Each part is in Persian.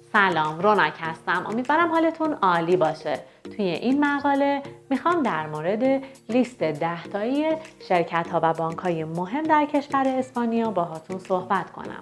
سلام، رونق هستم. امیدوارم حالتون عالی باشه. توی این مقاله میخوام در مورد لیست 10 تایی شرکت‌ها و بانک‌های مهم در کشور اسپانیا باهاتون صحبت کنم.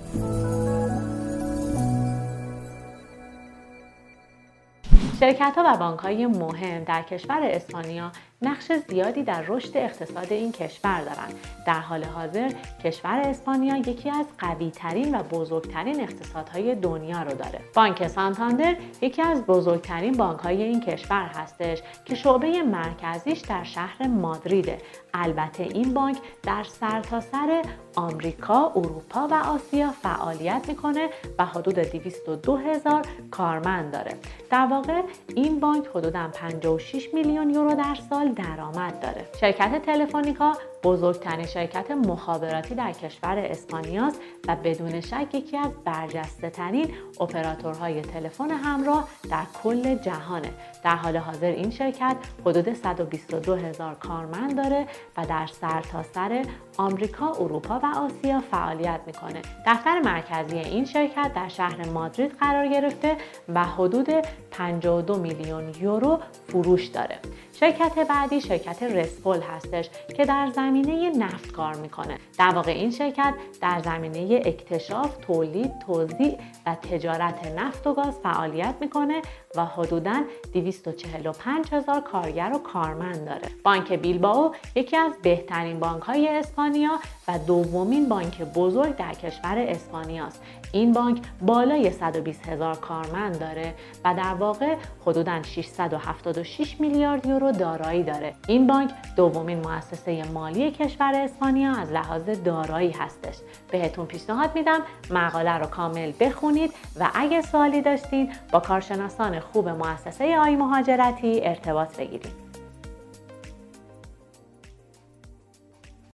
شرکت‌ها و بانک‌های مهم در کشور اسپانیا نقش زیادی در رشد اقتصاد این کشور دارند. در حال حاضر کشور اسپانیا یکی از قوی‌ترین و بزرگترین اقتصادهای دنیا رو داره. بانک سانتاندر یکی از بزرگترین بانک‌های این کشور هستش که شعبه مرکزیش در شهر مادریده. البته این بانک در سرتاسر آمریکا، اروپا و آسیا فعالیت میکنه و حدود 202,000 کارمند داره. در واقع این بانک حدوداً 56 میلیون یورو در سال درآمد داره. شرکت تلفونیکا بزرگترین شرکت مخابراتی در کشور اسپانیاست و بدون شک یکی از برجسته‌ترین اپراتورهای تلفن همراه در کل جهانه. در حال حاضر این شرکت حدود 122,000 کارمند داره و در سرتاسر آمریکا، اروپا و آسیا فعالیت میکنه. دفتر مرکزی این شرکت در شهر مادرید قرار گرفته و حدود 52 میلیون یورو فروش داره. شرکت بعدی شرکت رسپول هستش که در زمینه نفت کار میکنه. در واقع این شرکت در زمینه اکتشاف، تولید، توزیع و تجارت نفت و گاز فعالیت میکنه و حدوداً 245,000 کارگر و کارمند داره. بانک بیلبائو یکی از بهترین بانک‌های اسپانیا و دومین بانک بزرگ در کشور اسپانیاست. این بانک بالای 120,000 کارمند داره و در واقع حدوداً 676 میلیارد یورو دارایی داره. این بانک دومین مؤسسه مالی کشور اسپانیا از لحاظ دارایی هستش. بهتون پیشنهاد میدم مقاله رو کامل بخونید و اگه سوالی داشتین با کارشناسان خوب مؤسسه آی مهاجرتی ارتباط بگیرید.